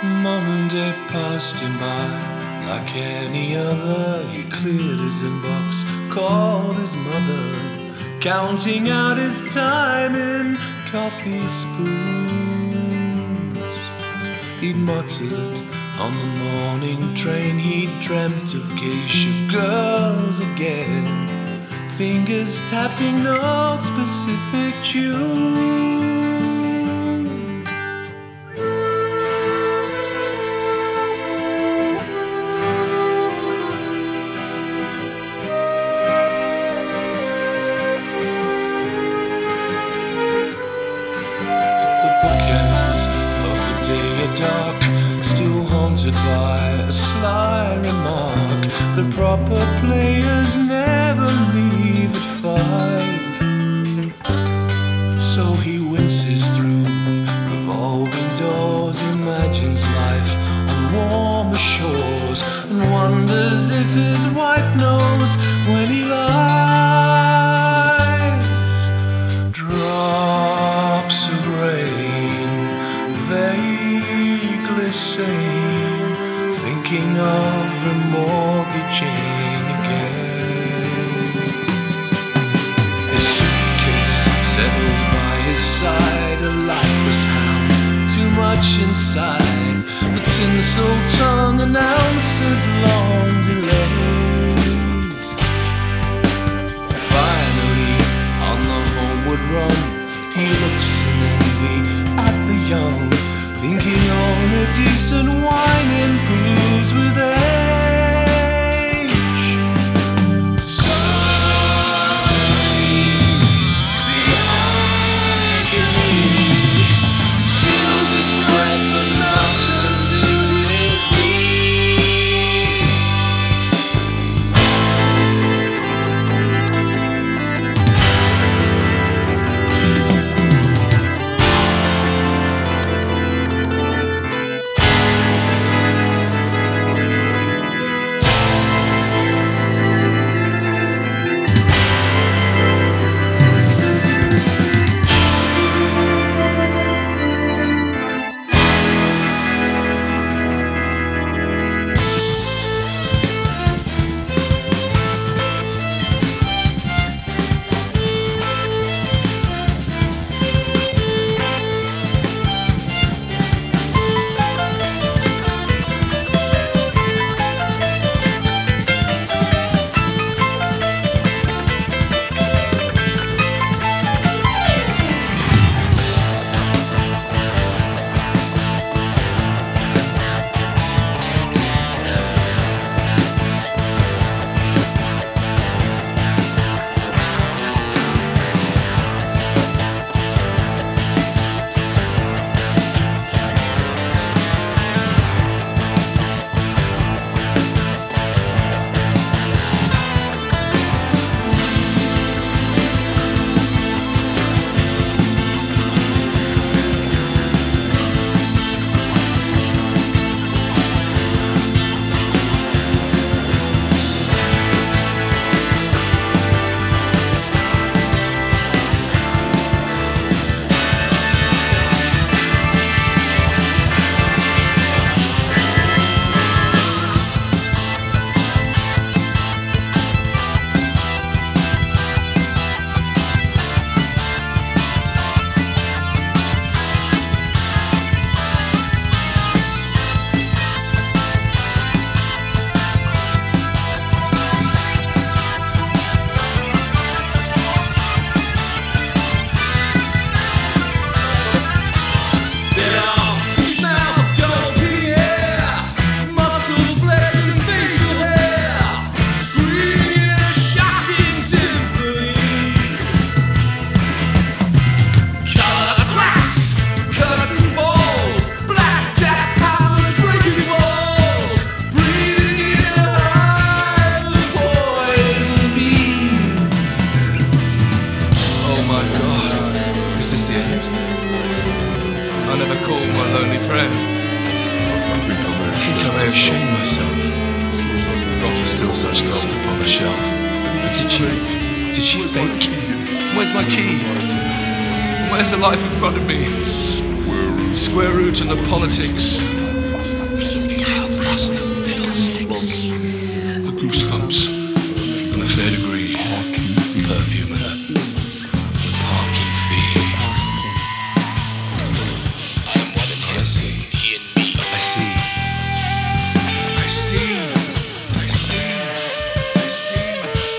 Monday passed him by like any other. He cleared his inbox, called his mother, counting out his time in coffee spoons. He muttered on the morning train he dreamt of geisha girls again, fingers tapping no specific tune. Dark, still haunted by a sly remark. The proper players never leave at 5. So he winces through revolving doors, imagines life on warmer shores, and wonders if his wife knows when he lies. Drops of rain, vaguely sane, thinking of remortgaging again. His suitcase settles by his side, a lifeless hound, too much inside. The tinsel tongue announces long delays. Finally, on the homeward run, he looks in envy at the young, thinking only decent wine improves with age. Suddenly, the agony steals his breath and knocks him to his knees. I never called my lonely friend. I think I may have shamed myself. There's still such dust upon the shelf. But did she fake? Where's my key? Where's the life in front of me? Square root and the politics. just the fiddlesticks, the goosebumps, and the fair degree, perfume and a parking fee. I am one in him, he in me. I see. I see. I see. I see.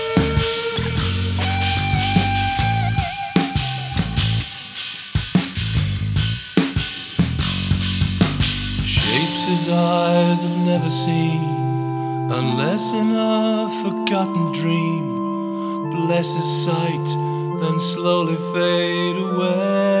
Shapes his eyes have never seen, unless in a forgotten dream. Bless his sight, then slowly fade away.